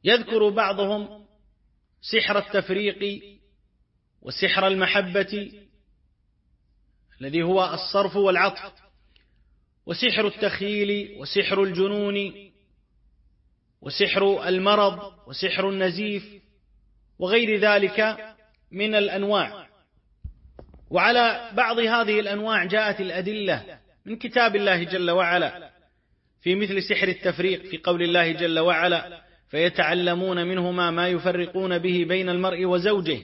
يذكر بعضهم سحر التفريق وسحر المحبة الذي هو الصرف والعطف، وسحر التخيل وسحر الجنون وسحر المرض وسحر النزيف وغير ذلك من الأنواع. وعلى بعض هذه الأنواع جاءت الأدلة من كتاب الله جل وعلا، في مثل سحر التفريق في قول الله جل وعلا: فيتعلمون منهما ما يفرقون به بين المرء وزوجه.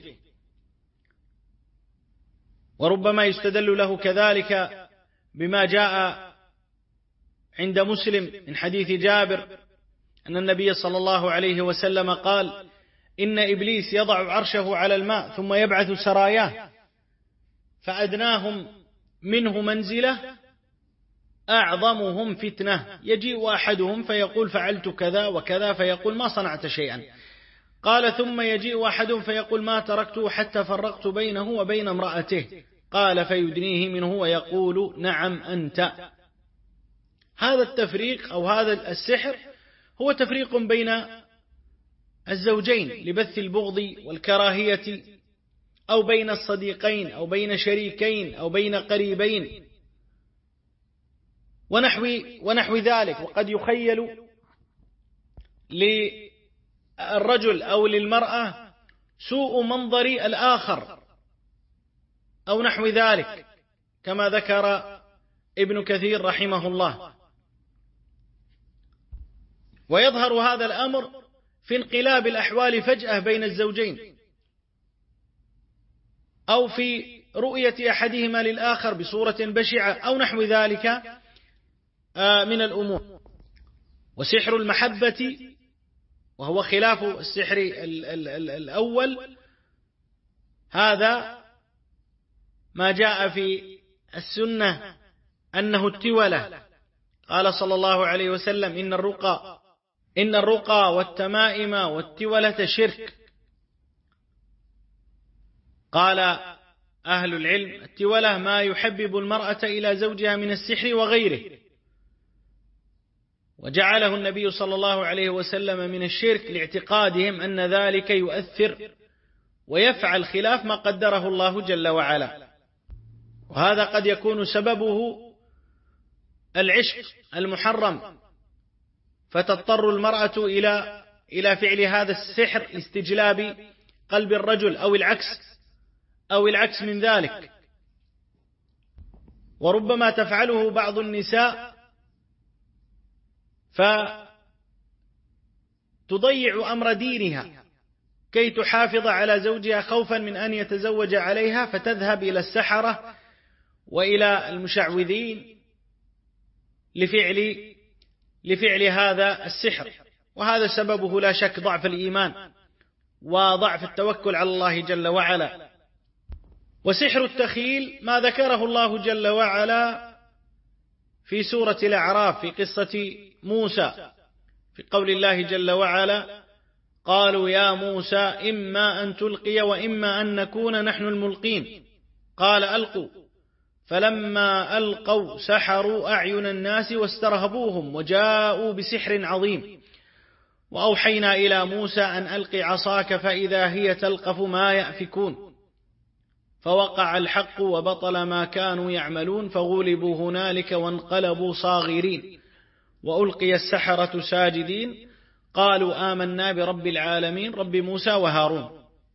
وربما يستدل له كذلك بما جاء عند مسلم من حديث جابر أن النبي صلى الله عليه وسلم قال: إن إبليس يضع عرشه على الماء ثم يبعث سراياه، فأدناهم منه منزلة أعظمهم فتنة، يجيء أحدهم فيقول فعلت كذا وكذا فيقول ما صنعت شيئا، قال ثم يجيء أحدهم فيقول ما تركته حتى فرقت بينه وبين امرأته، قال فيدنيه منه ويقول نعم أنت. هذا التفريق أو هذا السحر هو تفريق بين الزوجين لبث البغض والكراهية، أو بين الصديقين أو بين شريكين أو بين قريبين ونحو ذلك. وقد يخيل للرجل أو للمرأة سوء منظر الآخر أو نحو ذلك، كما ذكر ابن كثير رحمه الله. ويظهر هذا الأمر في انقلاب الأحوال فجأة بين الزوجين، أو في رؤية أحدهما للآخر بصورة بشعة أو نحو ذلك من الأمور. وسحر المحبة وهو خلاف السحر الأول، هذا ما جاء في السنة أنه التولة. قال صلى الله عليه وسلم: إن الرقى والتمائم والتولة شرك. قال أهل العلم: التولة ما يحبب المرأة إلى زوجها من السحر وغيره، وجعله النبي صلى الله عليه وسلم من الشرك لاعتقادهم أن ذلك يؤثر ويفعل خلاف ما قدره الله جل وعلا. وهذا قد يكون سببه العشق المحرم، فتضطر المرأة إلى فعل هذا السحر لاستجلاب قلب الرجل، أو العكس من ذلك. وربما تفعله بعض النساء فتضيع أمر دينها كي تحافظ على زوجها خوفا من أن يتزوج عليها، فتذهب إلى السحرة وإلى المشعوذين لفعل هذا السحر. وهذا سببه لا شك ضعف الإيمان وضعف التوكل على الله جل وعلا. وسحر التخيل ما ذكره الله جل وعلا في سورة الأعراف في قصة موسى، في قول الله جل وعلا: قالوا يا موسى إما أن تلقي وإما أن نكون نحن الملقين، قال ألقوا، فلما ألقوا سحروا أعين الناس واسترهبوهم وجاءوا بسحر عظيم، وأوحينا إلى موسى أن ألق عصاك فإذا هي تلقف ما يأفكون، فوقع الحق وبطل ما كانوا يعملون فغلبوا هنالك وانقلبوا صاغرين وألقي السحرة ساجدين قالوا آمنا برب العالمين رب موسى وهارون.